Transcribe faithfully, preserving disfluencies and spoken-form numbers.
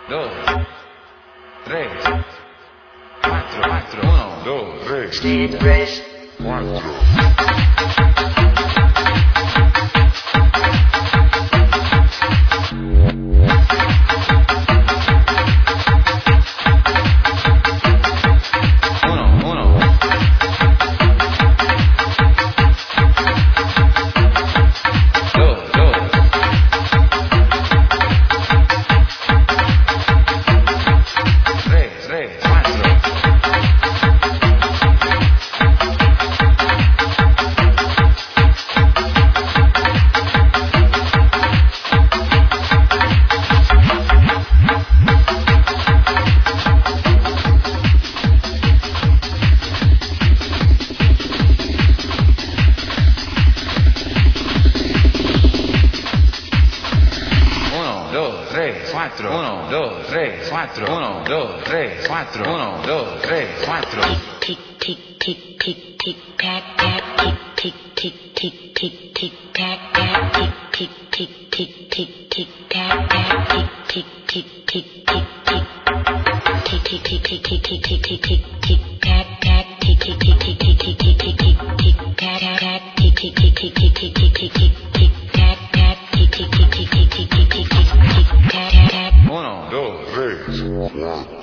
dos, tres, cuatro, cuatro, uno, dos, tres, cuatro. Cuatro, uno, dos, tres, cuatro, uno, dos, tres, cuatro, uno, dos, tres, cuatro. Tick, tick, tick, tick, tick, tack, tack, tick, tick, tick, tick, tick, tick, tack, tack, tick, tick, tick, tick, tick, tick, tack, tack, tick, tick, tick, tick, tick, tick, tick, tick, tick, tick, tick, tick, tick, tick, tick, tack, tack, tick, tick, tick, tick, tick, tick, tick, tick, tick, tick, tack, tack, tick, tick, tick, tick, tick, tick, tick, tick, tick, tick, tack, tack, tick, tick, tick, tick, tick, tick, tick, tick, tick, tack, tack. Uno, dos, tres, cuatro.